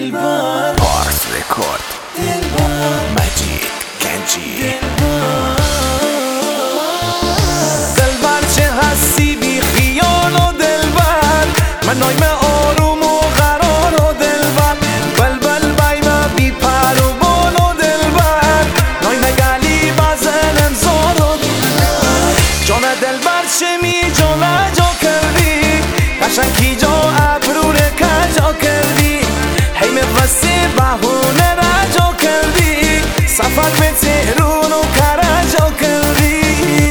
دلبر پارس رکورد دلبر مجید گنجی دلبر چه هستی بی خیال و دلبر من نایم آروم و قرار و دلبر بلبل بایم بی پر و بال و دلبر نایم گلی بزنم زار و جان دلبر چه می جالا جا کردی قشنگی جا ابرو کجا کردی هی مفسی بهونه را جا کردی سفر به تهرون و کرجا کردی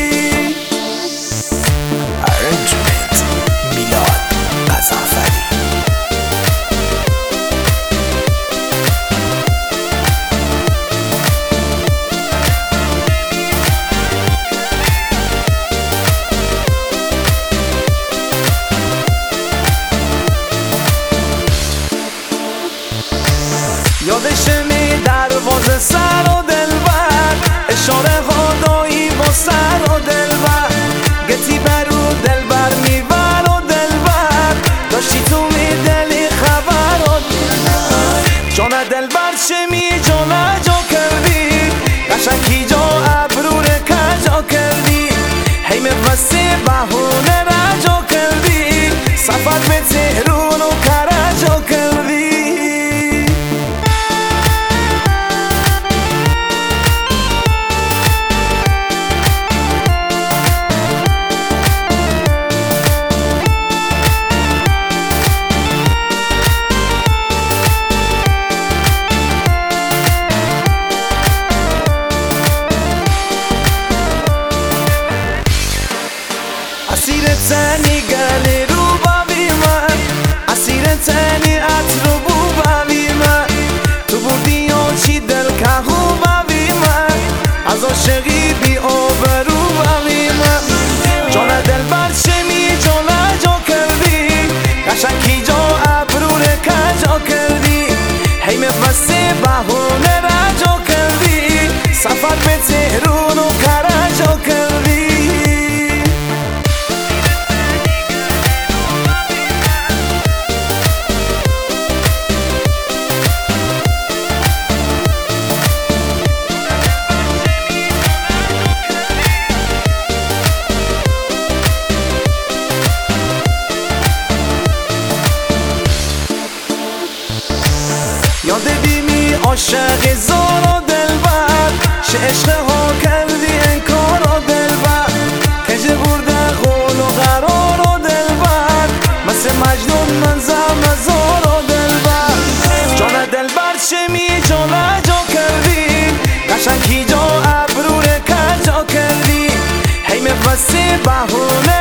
ارنجمنت میلاد غزنفری یادش می دروازه سر و دلبر اشاره ها دایی با سر و دلبر گتی برو دلبر میبر و دلبر داشتی تو می دلی خبر و جان دلبر چه می جالا جا کردی قشنگی جا ابرو کجا کردی هی مفسی بهونه را جا کردی سفر به تهرون و کرجا کردی اسیر تنی گلی رو باوی من اسیر تنی عطر و بو باوی من تو بودی و چی دل که هو باوی من از عاشقی بی آبرو باوی من جان دلبر چه می جالا جا کردی قشنگی جا ابرو کجا کردی هی مفسی بهونه را جا کردی سفر به تهرون و کرجا کردی یاد بیمی عاشق زار و دلبر چه عشق ها کردی انکار و دلبر کجه برده قول و قرار و دلبر مثل مجنون من زار و دلبر جان دلبر چه می جالا جا کردی قشنگی جا ابرو کجا کردی هی مفسی بهونه